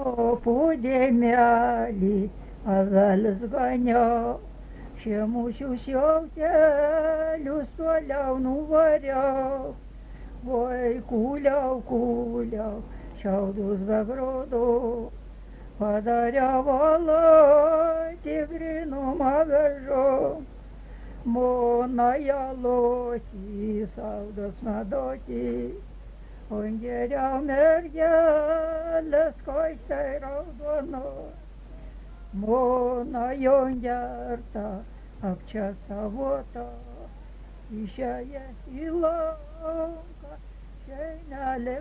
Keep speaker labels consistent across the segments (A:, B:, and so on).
A: O pūdėmelį avelis ganiau, šiemušių šiautelius toliau nuvariau. Oi, kūliau, kūliau, šiaudus be grūdų, padariau valoti grynumą vežu. Mona jaloti, saudos medoti, oi geriau mergelės koistai raudonos. Mona jongerta, apčiasavota, išėjęs į lauką, šeinelė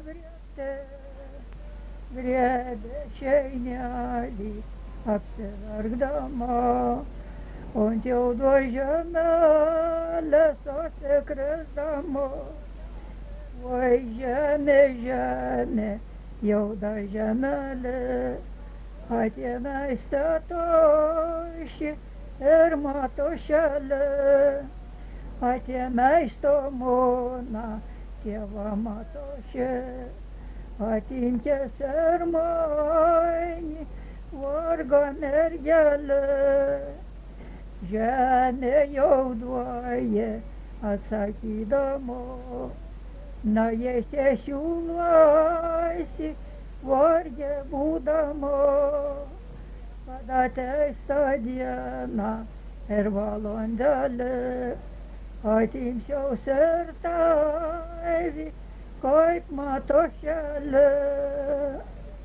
A: griebė šeinelį, apsiverkdama, ant jaudos žemelės užsikrisdama. Oi žemė, žemė, jauda žemelė, atėmė statoši ir matošelė, atėmė stomona, tėva matošė, atimkė sermainį, varga mergelė. Žemė jauduoja atsakydama, na jei siūlosi vargė būdama, kad ateis ta diena ir valandelė, atimsiaus ir tavį kaip matošėlė.